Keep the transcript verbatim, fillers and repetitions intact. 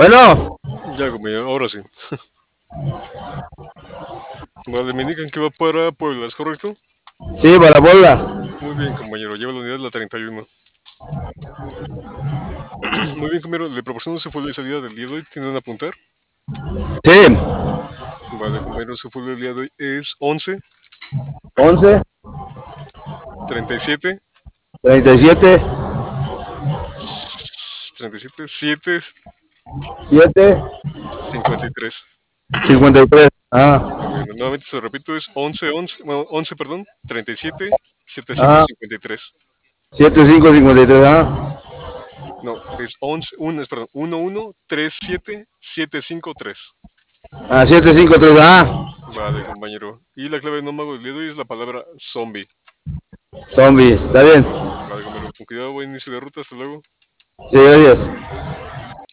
Bueno, Ya, compañero, ahora sí. Vale, me indican que va para Puebla, ¿es correcto? sí, para Puebla. Muy bien, compañero, lleva la unidad la treinta y uno. Muy bien, compañero, le proporciono su folio de salida del día de hoy. ¿Tienen apuntar? Sí, Vale, compañero, su folio del día de hoy es once, once, treinta y siete, treinta y siete, treinta y siete, siete, siete, cincuenta y tres. cincuenta y tres. Ah, Muy bien, nuevamente se lo repito, es once, once, bueno, once, perdón, treinta y siete, ah, setecientos cincuenta y tres. siete, cinco, cincuenta y tres. Ah, No, es once, uno, es, perdón, uno uno tres siete siete cinco tres. ah, siete, cinco, tres. Ah, Vale, compañero. Y la clave de nómago del día de hoy es la palabra zombie. zombies. Está bien. Vale, compañero, con cuidado, buen inicio de ruta, hasta luego. Sí, gracias.